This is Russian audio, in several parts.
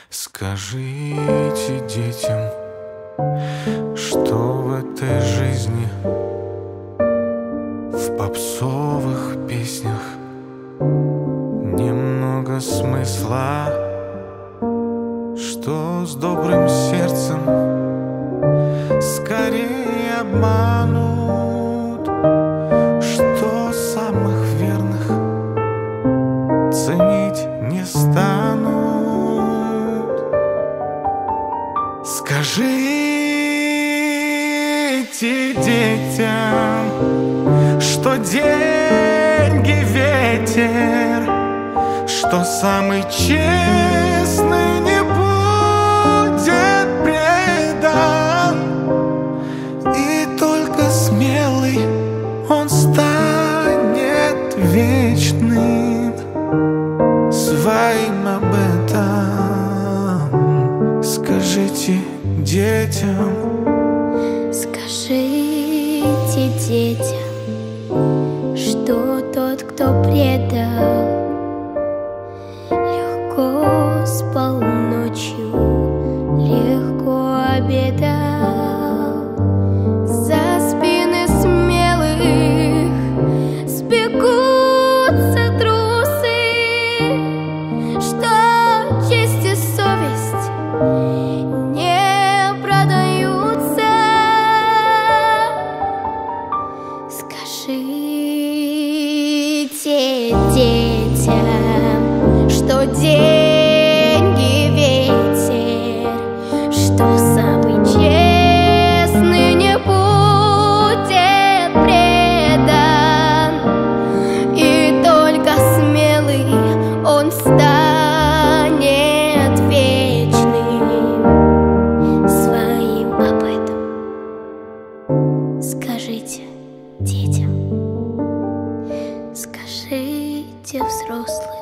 Скажите детям, что в этой жизни, в попсовых песнях немного смысла, что с добрым сердцем скорее обманут, что самых верных ценить не станут. Скажите детям, что деньги ветер, что самый честный не будет предан, и только смелый он станет вечным своим об этом. Скажите детям. Скажите детям, что тот, кто предал, легко спал ночью, легко обедал. За спины смелых сбегутся трусы, что честь и совесть не продаются. Скажите детям, что деньги ветер, что самый честный не будет предан, и только смелый он станет вечным своим об этом. Скажите детям, скажите взрослым,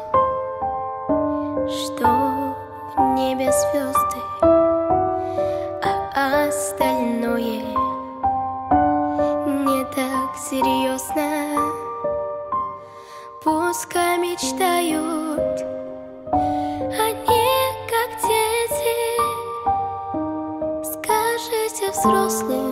что в небе звезды, а остальное не так серьезно. Пускай мечтают они, как дети. Скажите взрослым,